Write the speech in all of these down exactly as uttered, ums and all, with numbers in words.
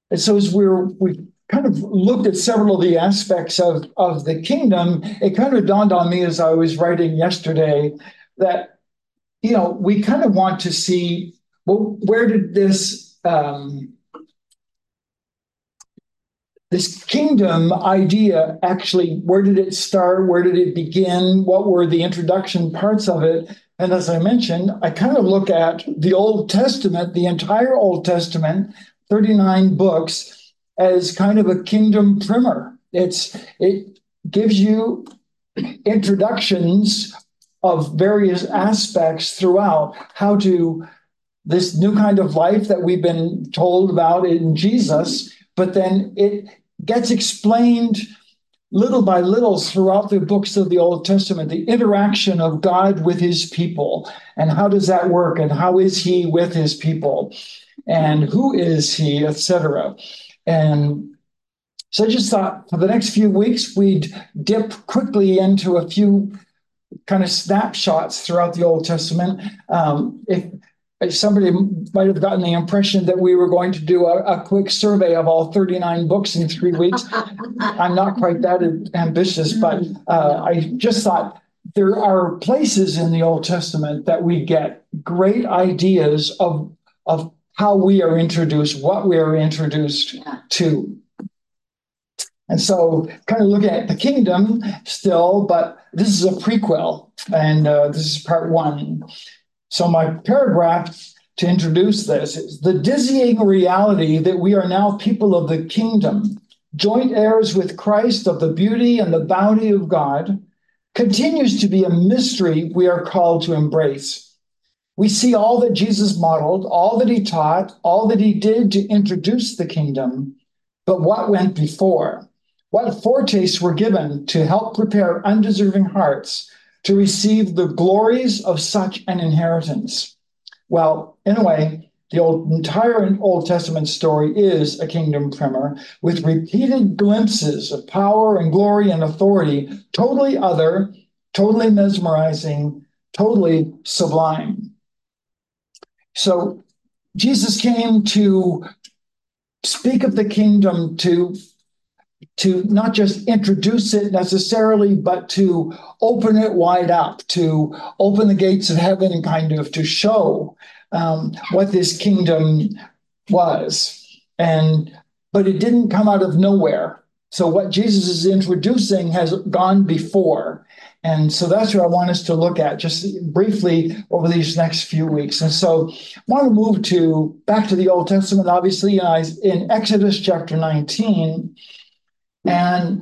And so as we're we kind of looked at several of the aspects of, of the kingdom, it kind of dawned on me as I was writing yesterday that, you know, we kind of want to see, well, where did this um, this kingdom idea actually, where did it start? Where did it begin? What were the introduction parts of it? And as I mentioned, I kind of look at the Old Testament, the entire Old Testament, thirty-nine books, as kind of a kingdom primer. It's it gives you introductions of various aspects throughout how to this new kind of life that we've been told about in Jesus, but then it gets explained little by little throughout the books of the Old Testament, the interaction of God with his people, and how does that work, and how is he with his people, and who is he, et cetera. And so I just thought for the next few weeks, we'd dip quickly into a few kind of snapshots throughout the Old Testament. Um, if Somebody might have gotten the impression that we were going to do a, a quick survey of all thirty-nine books in three weeks. I'm not quite that ambitious, but uh, I just thought there are places in the Old Testament that we get great ideas of, of how we are introduced, what we are introduced to. And so kind of looking at the kingdom still, but this is a prequel, and uh, this is part one. So my paragraph to introduce this is the dizzying reality that we are now people of the kingdom, joint heirs with Christ of the beauty and the bounty of God, continues to be a mystery we are called to embrace. We see all that Jesus modeled, all that he taught, all that he did to introduce the kingdom, but what went before? What foretastes were given to help prepare undeserving hearts to receive the glories of such an inheritance? Well, in a way, the old, entire Old Testament story is a kingdom primer with repeated glimpses of power and glory and authority, totally other, totally mesmerizing, totally sublime. So Jesus came to speak of the kingdom, to to not just introduce it necessarily, but to open it wide up, to open the gates of heaven and kind of to show um, what this kingdom was. And but it didn't come out of nowhere. So what Jesus is introducing has gone before. And so that's what I want us to look at just briefly over these next few weeks. And so I want to move to back to the Old Testament, obviously, in Exodus chapter nineteen, and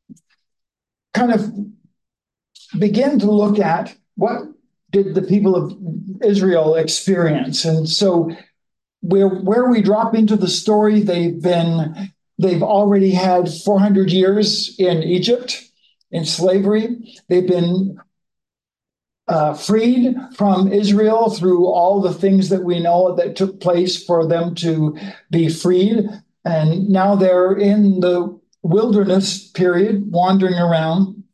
kind of begin to look at what did the people of Israel experience. And so where, where we drop into the story, they've been, they've already had four hundred years in Egypt in slavery. They've been uh, freed from Israel through all the things that we know that took place for them to be freed. And now they're in the wilderness period, wandering around.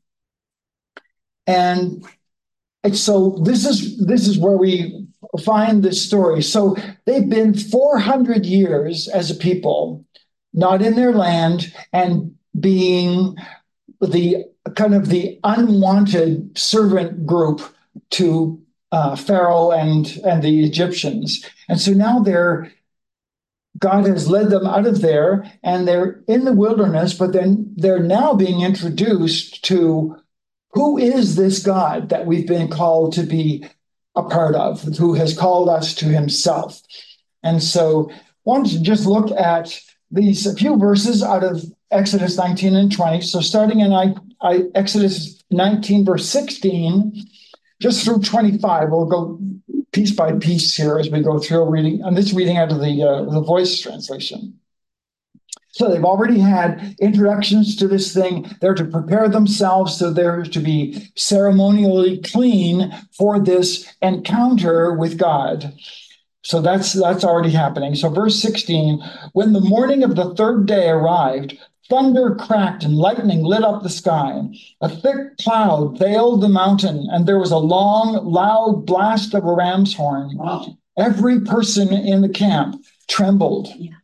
And so this is this is where we find this story. So they've been four hundred years as a people, not in their land, and being the kind of the unwanted servant group to uh, Pharaoh and, and the Egyptians. And so now they're God has led them out of there, and they're in the wilderness, but then they're now being introduced to who is this God that we've been called to be a part of, who has called us to himself. And so I wanted to just look at these a few verses out of Exodus nineteen and twenty. So starting in I, I, Exodus nineteen, verse sixteen, just through twenty-five, we'll go piece by piece here as we go through reading, and this reading out of the uh, the Voice translation. So they've already had introductions to this thing. They're to prepare themselves, so they're to be ceremonially clean for this encounter with God. So that's that's already happening. So verse sixteen, when the morning of the third day arrived, thunder cracked and lightning lit up the sky. A thick cloud veiled the mountain, and there was a long, loud blast of a ram's horn. Wow. Every person in the camp trembled. Yeah.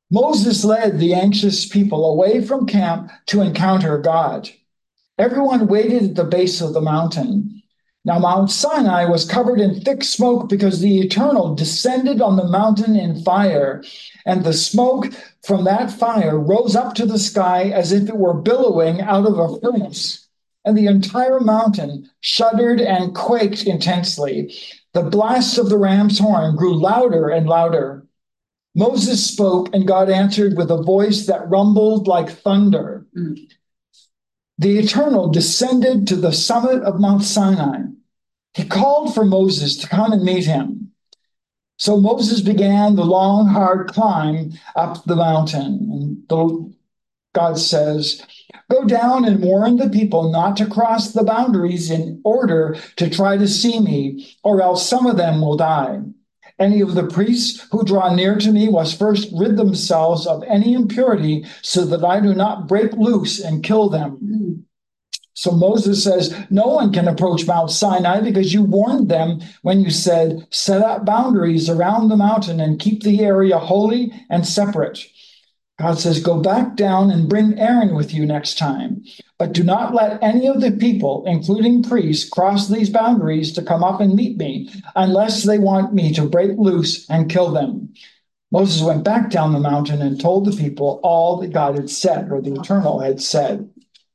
Moses led the anxious people away from camp to encounter God. Everyone waited at the base of the mountain. Now, Mount Sinai was covered in thick smoke because the Eternal descended on the mountain in fire, and the smoke from that fire rose up to the sky as if it were billowing out of a furnace. And the entire mountain shuddered and quaked intensely. The blast of the ram's horn grew louder and louder. Moses spoke, and God answered with a voice that rumbled like thunder. Mm. The Eternal descended to the summit of Mount Sinai. He called for Moses to come and meet him. So Moses began the long, hard climb up the mountain. And God says, "Go down and warn the people not to cross the boundaries in order to try to see me, or else some of them will die. Any of the priests who draw near to me must first rid themselves of any impurity so that I do not break loose and kill them." Mm. So Moses says, "No one can approach Mount Sinai because you warned them when you said, 'Set up boundaries around the mountain and keep the area holy and separate.'" God says, "Go back down and bring Aaron with you next time. But do not let any of the people, including priests, cross these boundaries to come up and meet me, unless they want me to break loose and kill them." Moses went back down the mountain and told the people all that God had said, or the Eternal had said.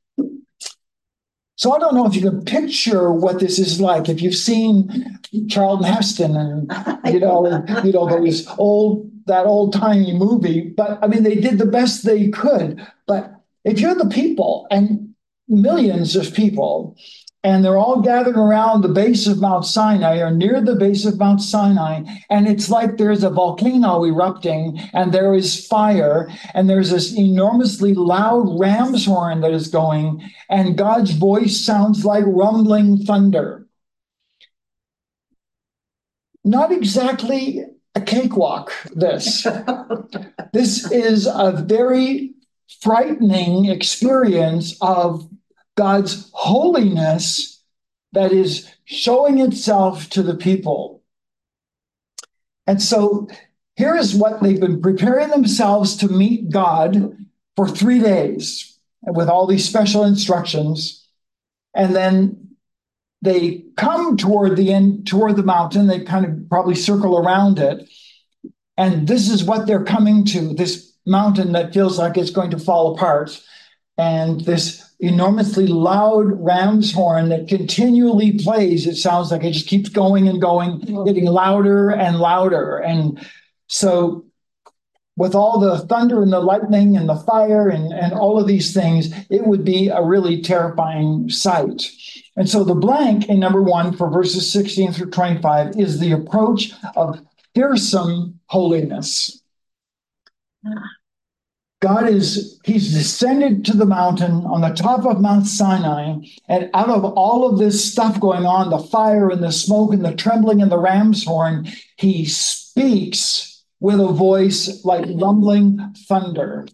So I don't know if you can picture what this is like. If you've seen Charlton Heston and, you know, you know, those old, that old timey movie, but I mean, they did the best they could. But if you're the people and millions of people, and they're all gathered around the base of Mount Sinai or near the base of Mount Sinai, and it's like there's a volcano erupting and there is fire and there's this enormously loud ram's horn that is going, and God's voice sounds like rumbling thunder. Not exactly a cakewalk, this. This is a very frightening experience of God's holiness that is showing itself to the people. And so here is what they've been preparing themselves to meet God for three days with all these special instructions. And then they come toward the end, toward the mountain. They kind of probably circle around it. And this is what they're coming to, this mountain that feels like it's going to fall apart. And this enormously loud ram's horn that continually plays. It sounds like it just keeps going and going, getting louder and louder. And so with all the thunder and the lightning and the fire and, and all of these things, it would be a really terrifying sight. And so the blank in number one for verses sixteen through twenty-five is the approach of fearsome holiness. God is, he's descended to the mountain on the top of Mount Sinai, and out of all of this stuff going on, the fire and the smoke and the trembling and the ram's horn, he speaks with a voice like rumbling thunder.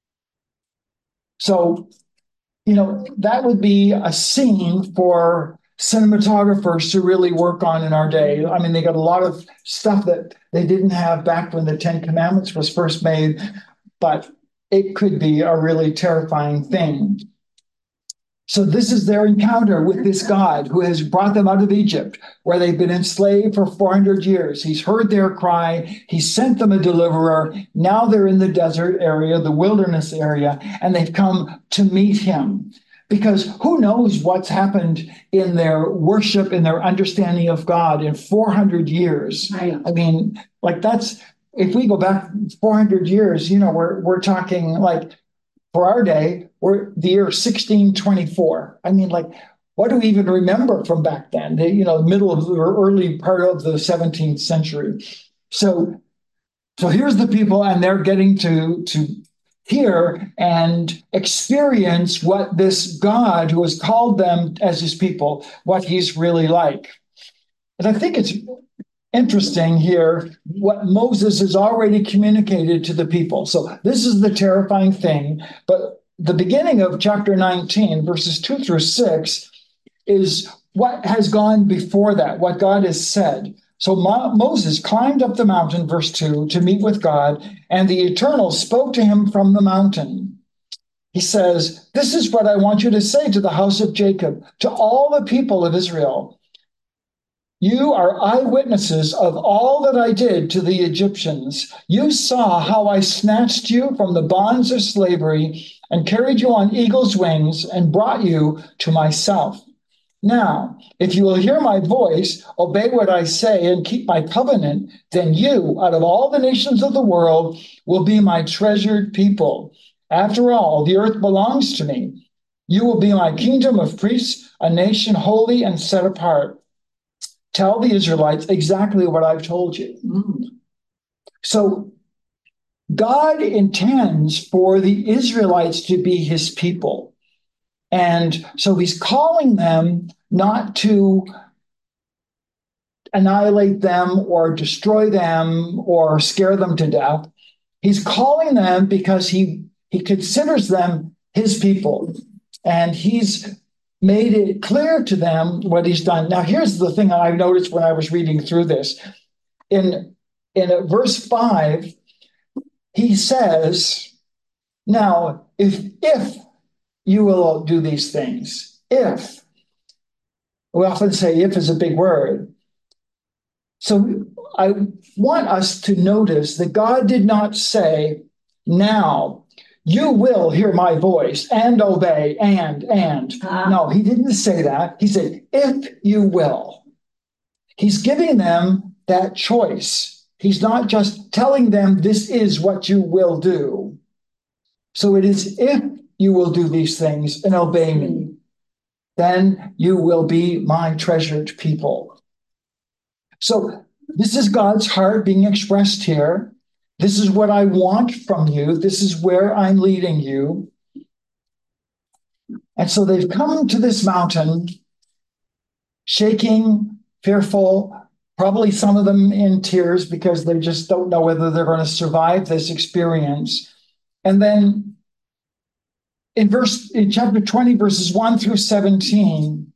So, you know, that would be a scene for cinematographers to really work on in our day. I mean, they got a lot of stuff that they didn't have back when the Ten Commandments was first made, but it could be a really terrifying thing. So this is their encounter with this God who has brought them out of Egypt, where they've been enslaved for four hundred years. He's heard their cry. He sent them a deliverer. Now they're in the desert area, the wilderness area, and they've come to meet him. Because who knows what's happened in their worship, in their understanding of God in four hundred years. Right. I mean, like that's, if we go back four hundred years, you know, we're we're talking like for our day, we're the year sixteen twenty-four. I mean, like, what do we even remember from back then? The, you know, middle of the or early part of the seventeenth century. So, so here's the people, and they're getting to to hear and experience what this God who has called them as his people, what he's really like. And I think it's interesting here what Moses has already communicated to the people. So this is the terrifying thing. But the beginning of chapter nineteen, verses two through six, is what has gone before that, what God has said. So Mo- Moses climbed up the mountain, verse two, to meet with God, and the Eternal spoke to him from the mountain. He says, "This is what I want you to say to the house of Jacob, to all the people of Israel. You are eyewitnesses of all that I did to the Egyptians. You saw how I snatched you from the bonds of slavery and carried you on eagle's wings and brought you to myself. Now, if you will hear my voice, obey what I say, and keep my covenant, then you, out of all the nations of the world, will be my treasured people. After all, the earth belongs to me. You will be my kingdom of priests, a nation holy and set apart. Tell the Israelites exactly what I've told you." Mm. So God intends for the Israelites to be his people. And so he's calling them not to annihilate them or destroy them or scare them to death. He's calling them because he, he considers them his people. And he's made it clear to them what he's done. Now, here's the thing that I've noticed when I was reading through this. In, in verse five, he says, now, if, if you will do these things, if, we often say if is a big word. So I want us to notice that God did not say, now, you will hear my voice and obey and, and. Ah. No, he didn't say that. He said, if you will. He's giving them that choice. He's not just telling them this is what you will do. So it is if you will do these things and obey me, then you will be my treasured people. So this is God's heart being expressed here. This is what I want from you. This is where I'm leading you. And so they've come to this mountain, shaking, fearful, probably some of them in tears because they just don't know whether they're going to survive this experience. And then in verse, in chapter twenty, verses one through seventeen,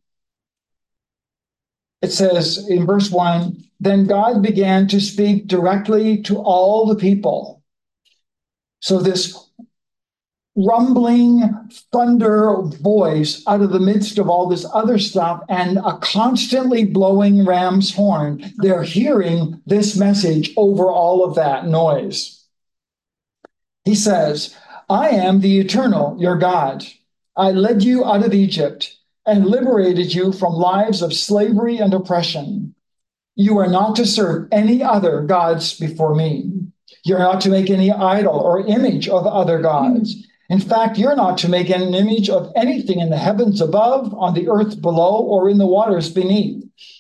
it says in verse one, then God began to speak directly to all the people. So this rumbling thunder voice out of the midst of all this other stuff and a constantly blowing ram's horn, they're hearing this message over all of that noise. He says, I am the Eternal, your God. I led you out of Egypt and liberated you from lives of slavery and oppression. You are not to serve any other gods before me. You're not to make any idol or image of other gods. In fact, you're not to make an image of anything in the heavens above, on the earth below, or in the waters beneath.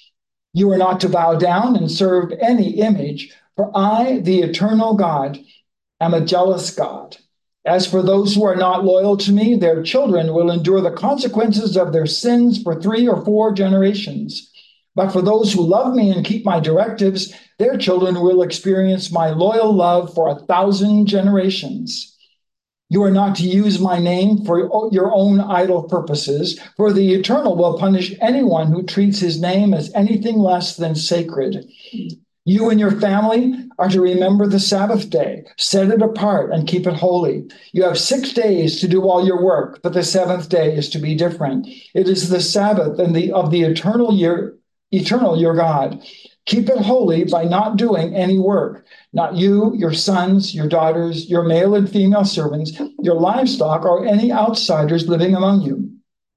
You are not to bow down and serve any image, for I, the eternal God, am a jealous God. As for those who are not loyal to me, their children will endure the consequences of their sins for three or four generations. But for those who love me and keep my directives, their children will experience my loyal love for a thousand generations. You are not to use my name for your own idle purposes, for the Eternal will punish anyone who treats his name as anything less than sacred. You and your family are to remember the Sabbath day, set it apart and keep it holy. You have six days to do all your work, but the seventh day is to be different. It is the Sabbath and the of the eternal year, eternal your God. Keep it holy by not doing any work. Not you, your sons, your daughters, your male and female servants, your livestock, or any outsiders living among you.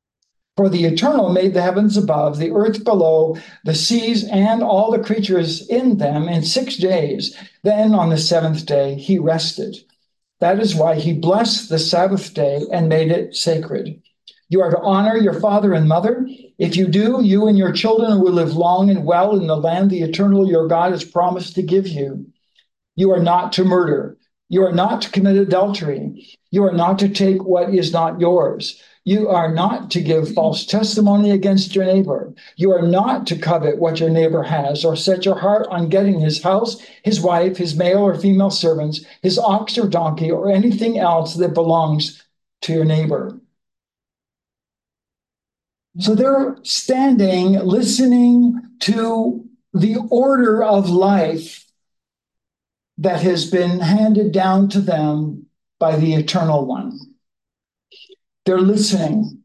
For the Eternal made the heavens above, the earth below, the seas, and all the creatures in them in six days. Then on the seventh day he rested. That is why he blessed the Sabbath day and made it sacred. You are to honor your father and mother. If you do, you and your children will live long and well in the land the Eternal your God has promised to give you. You are not to murder. You are not to commit adultery. You are not to take what is not yours. You are not to give false testimony against your neighbor. You are not to covet what your neighbor has or set your heart on getting his house, his wife, his male or female servants, his ox or donkey, or anything else that belongs to your neighbor. So they're standing, listening to the order of life that has been handed down to them by the Eternal One. They're listening.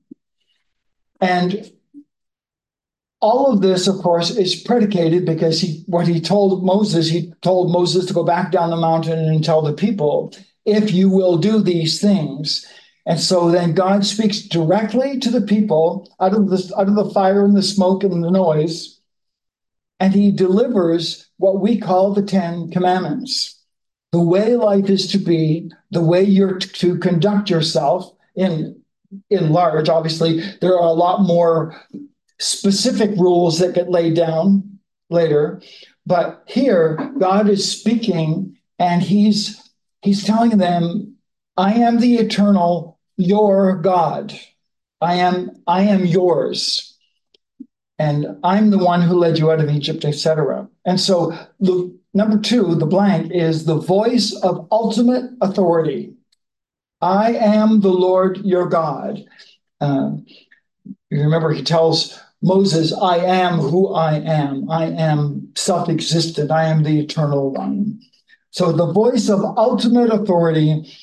And all of this, of course, is predicated because he, what he told Moses, he told Moses to go back down the mountain and tell the people, if you will do these things. And so then God speaks directly to the people out of the, out of the fire and the smoke and the noise, and he delivers what we call the Ten Commandments. The way life is to be, the way you're to conduct yourself in, in large. Obviously, there are a lot more specific rules that get laid down later. But here, God is speaking, and he's he's telling them, I am the eternal, your God. I am, I am yours. And I'm the one who led you out of Egypt, et cetera. And so the number two, the blank, is the voice of ultimate authority. I am the Lord your God. Uh, you remember he tells Moses, I am who I am. I am self-existent. I am the eternal one. So the voice of ultimate authority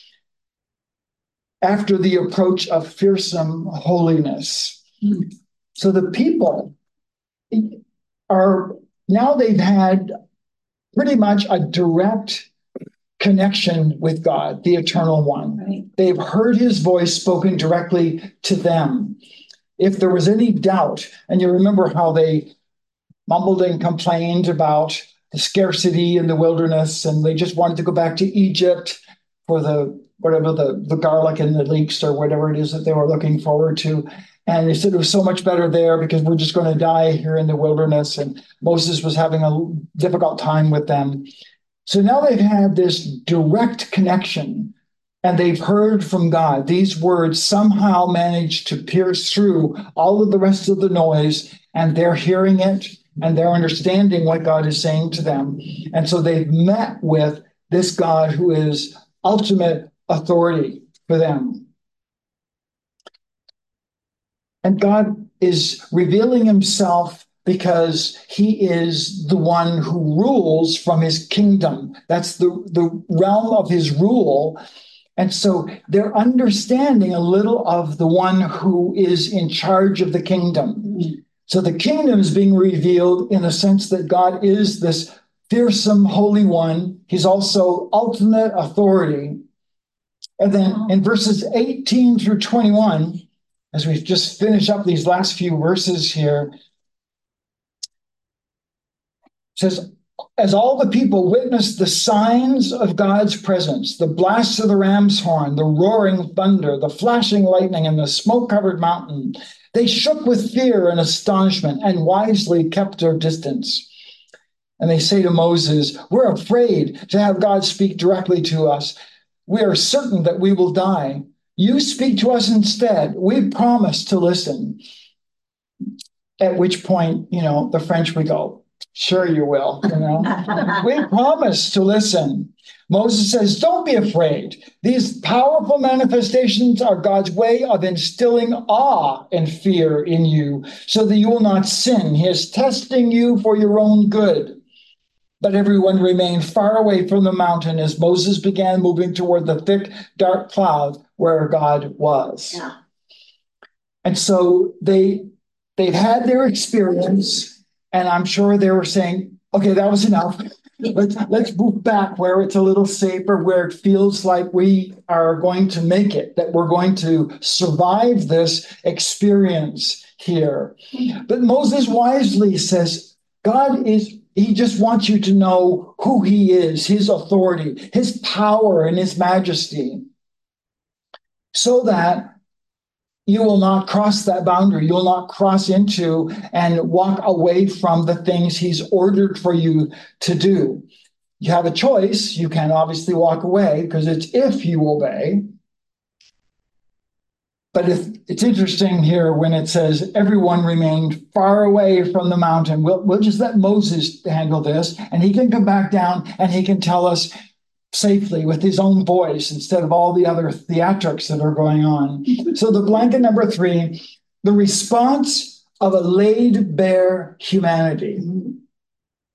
after the approach of fearsome holiness. Mm. So the people are, now they've had pretty much a direct connection with God, the Eternal One. Right. They've heard his voice spoken directly to them. If there was any doubt, and you remember how they mumbled and complained about the scarcity in the wilderness, and they just wanted to go back to Egypt for the whatever the, the garlic and the leeks or whatever it is that they were looking forward to. And they said it was so much better there because we're just going to die here in the wilderness. And Moses was having a difficult time with them. So now they've had this direct connection, and they've heard from God. These words somehow managed to pierce through all of the rest of the noise, and they're hearing it, and they're understanding what God is saying to them. And so they've met with this God who is ultimate authority for them. And God is revealing himself because he is the one who rules from his kingdom. That's the, the realm of his rule. And so they're understanding a little of the one who is in charge of the kingdom. So the kingdom is being revealed in the sense that God is this fearsome Holy One. He's also ultimate authority. And then in verses eighteen through twenty-one, as we just finish up these last few verses here, it says, as all the people witnessed the signs of God's presence, the blasts of the ram's horn, the roaring thunder, the flashing lightning, and the smoke-covered mountain, they shook with fear and astonishment and wisely kept their distance. And they say to Moses, we're afraid to have God speak directly to us. We are certain that we will die. You speak to us instead. We promise to listen. At which point, you know, the French would go, sure you will. You know, we promise to listen. Moses says, don't be afraid. These powerful manifestations are God's way of instilling awe and fear in you so that you will not sin. He is testing you for your own good. But everyone remained far away from the mountain as Moses began moving toward the thick, dark cloud where God was. Yeah. And so they, they've had their experience, and I'm sure they were saying, okay, that was enough. Let's, let's move back where it's a little safer, where it feels like we are going to make it, that we're going to survive this experience here. But Moses wisely says, God is He just wants you to know who he is, his authority, his power, and his majesty, so that you will not cross that boundary. You will not cross into and walk away from the things he's ordered for you to do. You have a choice. You can obviously walk away because it's if you obey. But if, it's interesting here when it says everyone remained far away from the mountain. We'll, we'll just let Moses handle this, and he can come back down and he can tell us safely with his own voice instead of all the other theatrics that are going on. So the blanket number three, the response of a laid bare humanity.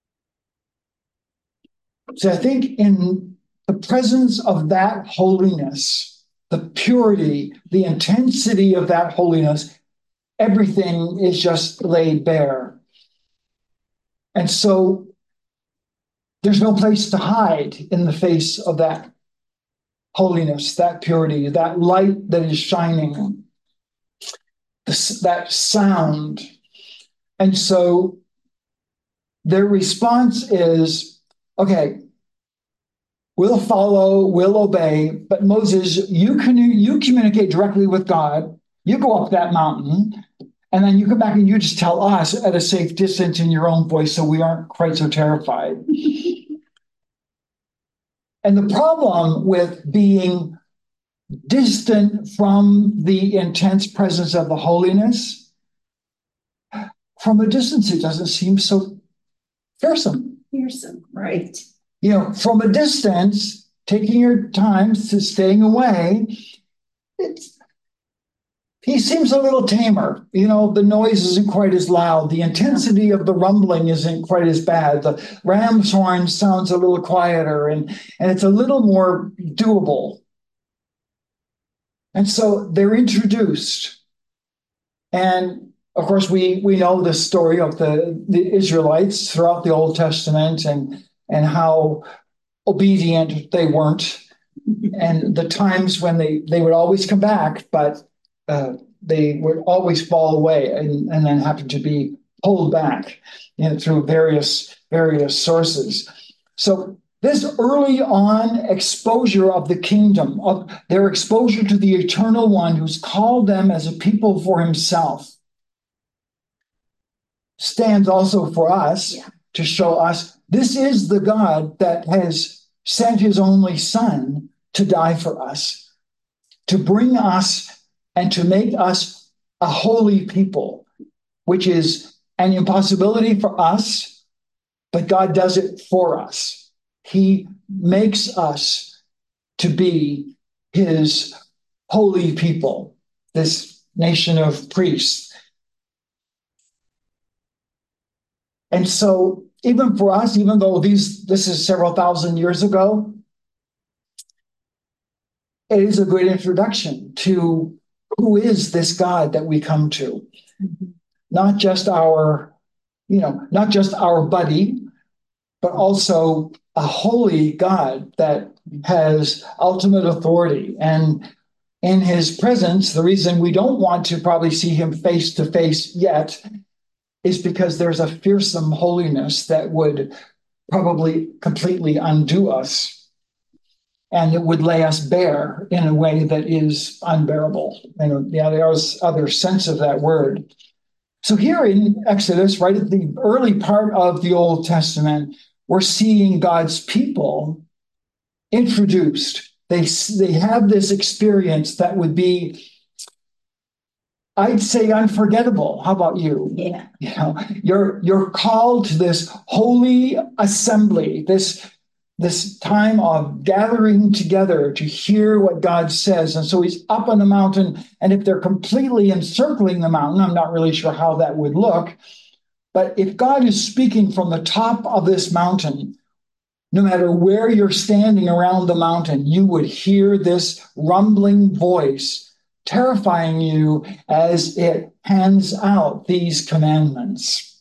So I think in the presence of that holiness, the purity, the intensity of that holiness, everything is just laid bare. And so there's no place to hide in the face of that holiness, that purity, that light that is shining, this, that sound. And so their response is, okay, we'll follow, we'll obey, but Moses, you can you communicate directly with God. You go up that mountain, and then you come back and you just tell us at a safe distance in your own voice so we aren't quite so terrified. And the problem with being distant from the intense presence of the holiness, from a distance, it doesn't seem so fearsome. Fearsome, right. You know, from a distance, taking your time to staying away, it's, he seems a little tamer. You know, the noise isn't quite as loud. The intensity of the rumbling isn't quite as bad. The ram's horn sounds a little quieter, and, and it's a little more doable. And so they're introduced. And of course, we, we know the story of the, the Israelites throughout the Old Testament and, and how obedient they weren't, and the times when they, they would always come back, but uh, they would always fall away and, and then happen to be pulled back, you know, through various, various sources. So this early on exposure of the kingdom, of their exposure to the Eternal One who's called them as a people for himself, stands also for us, yeah, to show us this is the God that has sent his only Son to die for us, to bring us and to make us a holy people, which is an impossibility for us, but God does it for us. He makes us to be his holy people, this nation of priests. And so even for us, even though these this is several thousand years ago, it is a great introduction to who is this God that we come to. Mm-hmm. Not just our, you know, not just our buddy, but also a holy God that has ultimate authority. And in his presence, the reason we don't want to probably see him face to face yet is because there's a fearsome holiness that would probably completely undo us. And it would lay us bare in a way that is unbearable. And yeah, there's other sense of that word. So here in Exodus, right at the early part of the Old Testament, we're seeing God's people introduced. They, they have this experience that would be, I'd say, unforgettable. How about you? Yeah. You know, you're you're called to this holy assembly, this this time of gathering together to hear what God says. And so he's up on the mountain, and if they're completely encircling the mountain, I'm not really sure how that would look, but if God is speaking from the top of this mountain, no matter where you're standing around the mountain, you would hear this rumbling voice terrifying you as it hands out these commandments.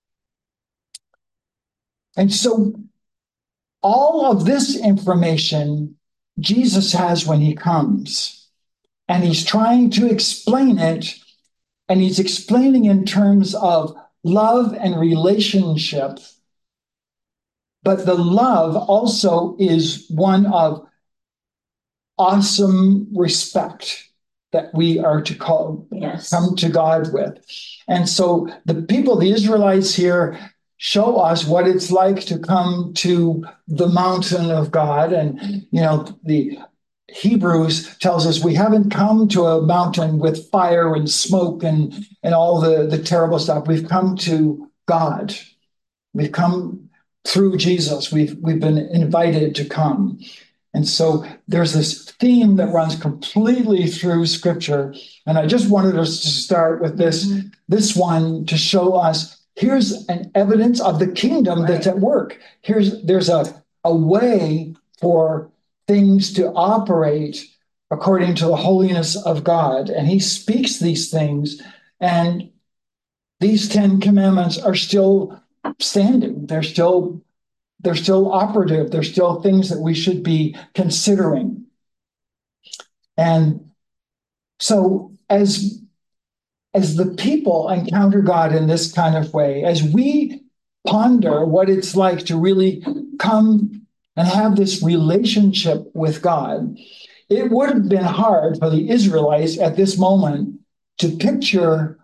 And so all of this information Jesus has when he comes, and he's trying to explain it, and he's explaining in terms of love and relationship, but the love also is one of awesome respect that we are to call, yes, come to God with. And so the people, the Israelites here, show us what it's like to come to the mountain of God. And, you know, the Hebrews tells us we haven't come to a mountain with fire and smoke and, and all the, the terrible stuff. We've come to God. We've come through Jesus. We've, we've been invited to come. And so there's this theme that runs completely through Scripture. And I just wanted us to start with this, mm-hmm. this one to show us here's an evidence of the kingdom, right, that's at work. Here's there's a a way for things to operate according to the holiness of God. And he speaks these things, and these Ten Commandments are still standing. They're still, they're still operative. They're still things that we should be considering. And so as, as the people encounter God in this kind of way, as we ponder what it's like to really come and have this relationship with God, it would have been hard for the Israelites at this moment to picture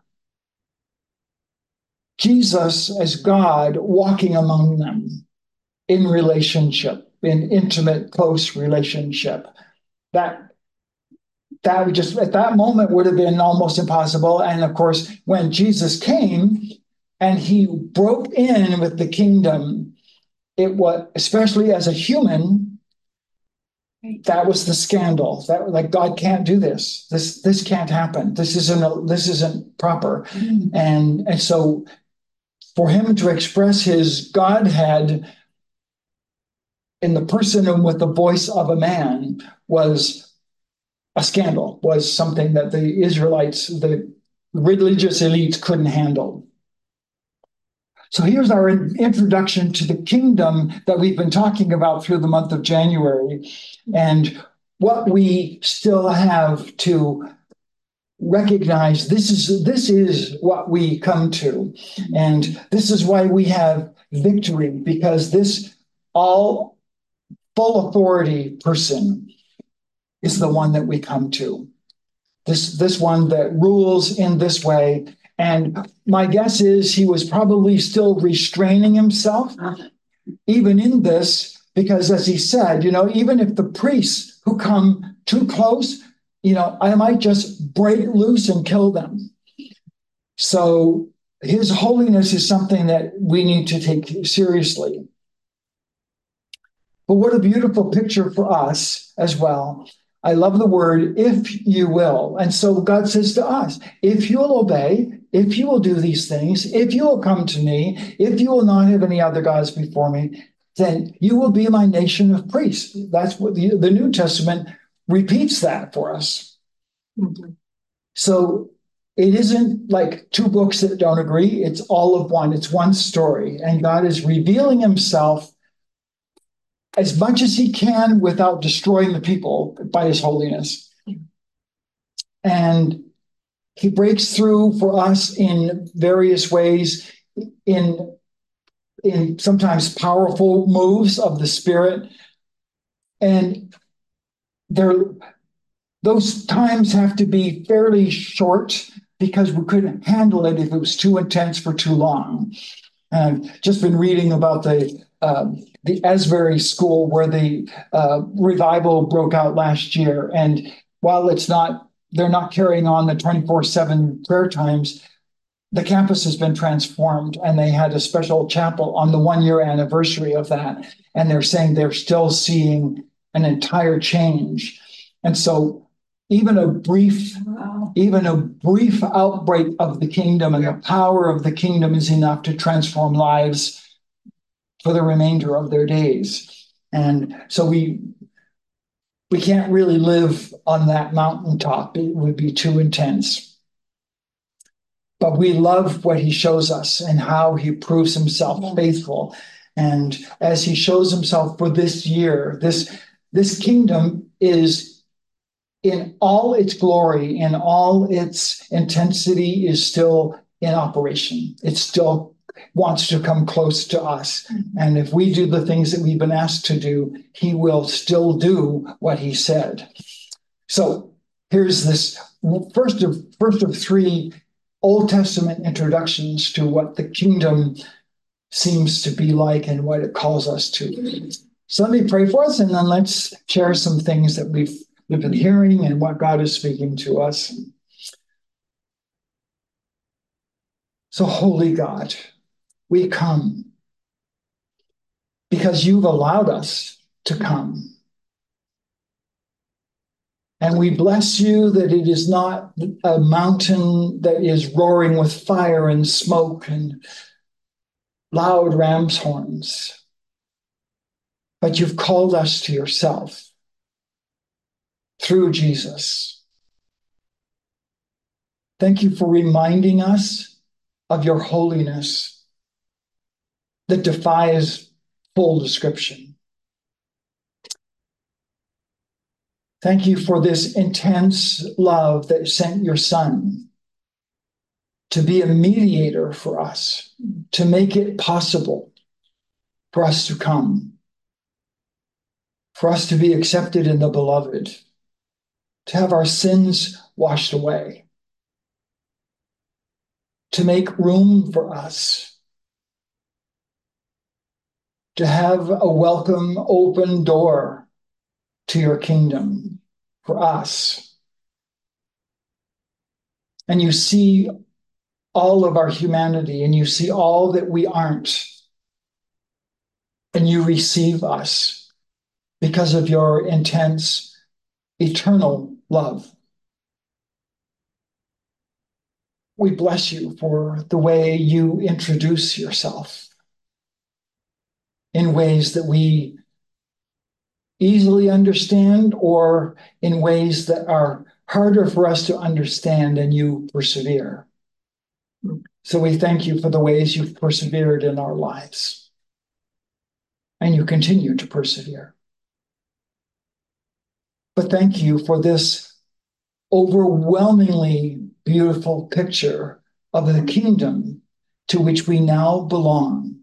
Jesus as God walking among them in relationship, in intimate, close relationship. That that would just at that moment would have been almost impossible. And of course, when Jesus came and he broke in with the kingdom, it was, especially as a human, that was the scandal. That like God can't do this. This this can't happen. This isn't this isn't proper. Mm-hmm. And and so for him to express his Godhead in the person and with the voice of a man was a scandal, was something that the Israelites, the religious elites couldn't handle. So here's our introduction to the kingdom that we've been talking about through the month of January, and what we still have to recognize. This is this is what we come to, and this is why we have victory, because this all full authority person is the one that we come to. This this one that rules in this way. And my guess is he was probably still restraining himself, even in this, because as he said, you know, even if the priests who come too close, you know, I might just break loose and kill them. So his holiness is something that we need to take seriously. But what a beautiful picture for us as well. I love the word, if you will. And so God says to us, if you'll obey, if you will do these things, if you will come to me, if you will not have any other gods before me, then you will be my nation of priests. That's what the, the New Testament repeats that for us. Mm-hmm. So it isn't like two books that don't agree. It's all of one. It's one story. And God is revealing himself as much as he can without destroying the people by his holiness. And he breaks through for us in various ways, in, in sometimes powerful moves of the Spirit. And there, those times have to be fairly short because we couldn't handle it if it was too intense for too long. And I've just been reading about the um, the Asbury School where the uh, revival broke out last year. And while it's not, they're not carrying on the twenty-four seven prayer times, the campus has been transformed, and they had a special chapel on the one year anniversary of that. And they're saying they're still seeing an entire change. And so even a brief, wow. even a brief outbreak of the kingdom and the power of the kingdom is enough to transform lives for the remainder of their days. And so we we can't really live on that mountaintop. It would be too intense. But we love what he shows us and how he proves himself yeah. faithful. And as he shows himself for this year, this, this kingdom is in all its glory, in all its intensity, is still in operation. It still wants to come close to us. And if we do the things that we've been asked to do, he will still do what he said. So here's this first of, first of three Old Testament introductions to what the kingdom seems to be like and what it calls us to. So let me pray for us, and then let's share some things that we've, we've been hearing and what God is speaking to us. So, holy God, we come because you've allowed us to come. And we bless you that it is not a mountain that is roaring with fire and smoke and loud ram's horns, but you've called us to yourself through Jesus. Thank you for reminding us of your holiness that defies full description. Thank you for this intense love that sent your Son to be a mediator for us, to make it possible for us to come, for us to be accepted in the beloved, to have our sins washed away, to make room for us, to have a welcome, open door to your kingdom for us. And you see all of our humanity, and you see all that we aren't, and you receive us because of your intense, eternal love. We bless you for the way you introduce yourself in ways that we easily understand, or in ways that are harder for us to understand, and you persevere. So we thank you for the ways you've persevered in our lives, and you continue to persevere. But thank you for this overwhelmingly beautiful picture of the kingdom to which we now belong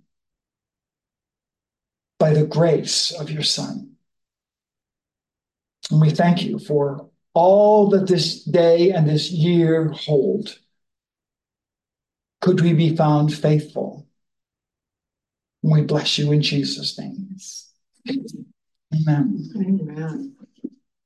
by the grace of your Son. And we thank you for all that this day and this year hold. Could we be found faithful? And we bless you in Jesus' name. Amen. Amen.